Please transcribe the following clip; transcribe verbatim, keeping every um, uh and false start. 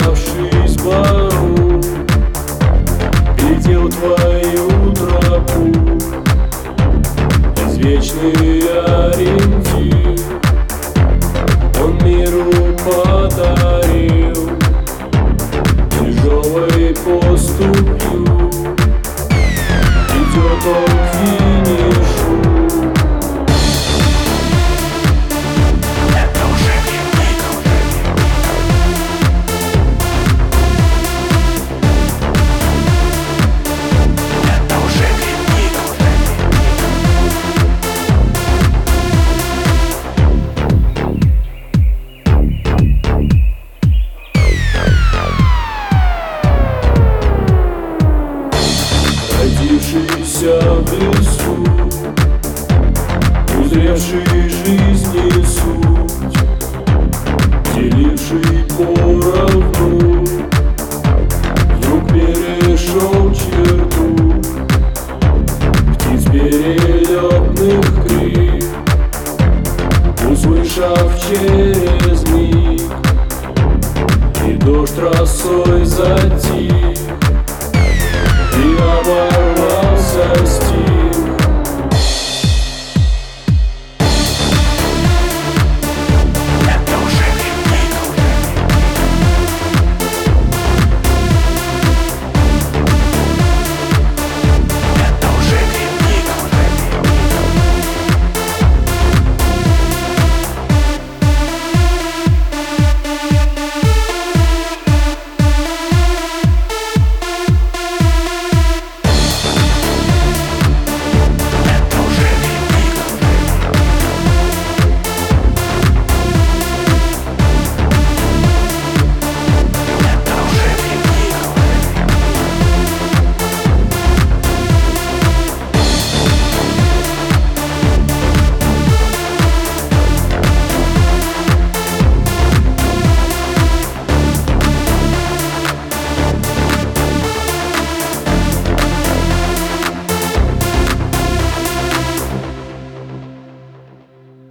оказавшись в бару, глядел твою тропу. Извечный ориентир он миру подарил тяжелой поступью. Идет он к финишу. Это уже дневник. Это уже дневник. Родившийся в лесу, узревший жизни суть, деливший поровну, вдруг перешел черту. Птиц перелетных крик, услышав через миг, и дождь росой затих, и оборвался стих.